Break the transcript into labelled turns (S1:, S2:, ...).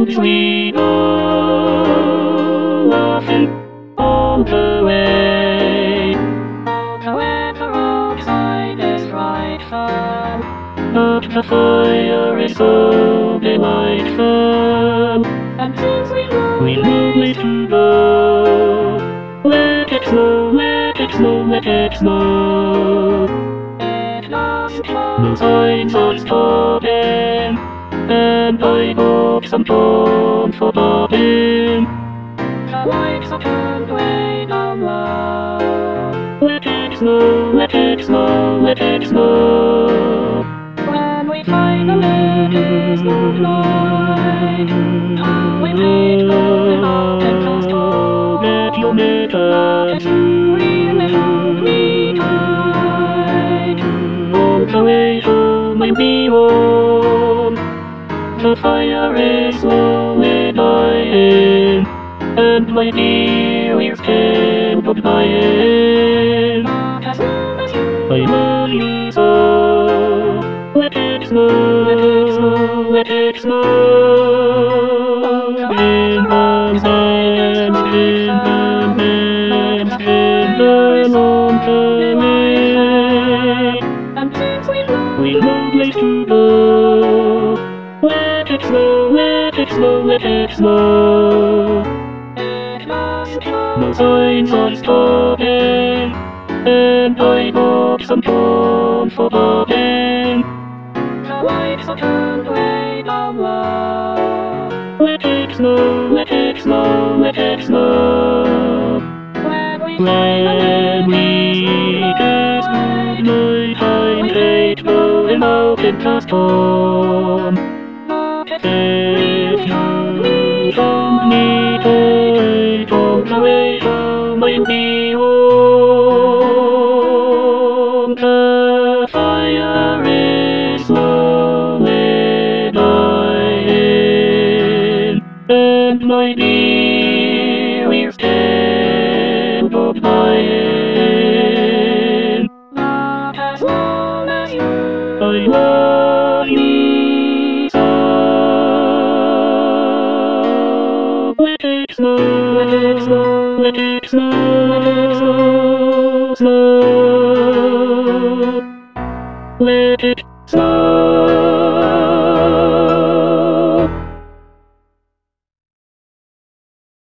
S1: we go, laughing all the way. However, outside is frightful, but the fire is so delightful. And since we lonely to go, let it snow, let it snow, let it snow. It doesn't fall, no signs are stopping, and I hope some don't forgotten. The lights are turned way down low. Let it snow, let it snow, let it snow. When we find the land is moonlight, we may go about and cast home. Get your mittens, not a really hold me tight. On the way home I'll be warm. The fire is slowly dying, and my dear, we're saying goodbye. I love you so. Let it snow, let it snow, let it snow. In the sands, in the long way. And since we lonely to go, let it snow, let it snow, let it snow. No signs are stopping, and I hope some don't forgotten. The lights are turned way down low. Let it snow, let it snow, let it snow. When we kiss goodnight, I'm great going out into storm. If you don't need it, on the way home I'll be home. The fire is slowly dying, and my dear, we're still goodbye. Not as long as you, I love you so. Let it snow, let it snow, let it snow, let it snow, snow. Let it snow.